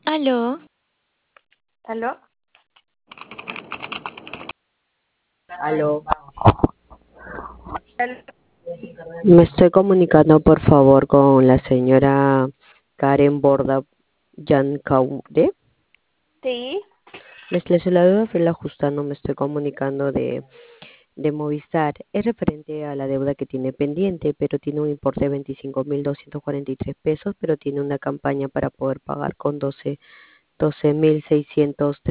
Aló, ¿Aló? Aló, ¿Aló? me estoy comunicando por favor con la señora Karen Borda Yancaude. Sí. Les saludo Fela Justano, me estoy comunicando de Movistar. Es referente a la deuda que tiene pendiente, pero tiene un importe de 25.243 pesos, pero tiene una campaña para poder pagar con 12.600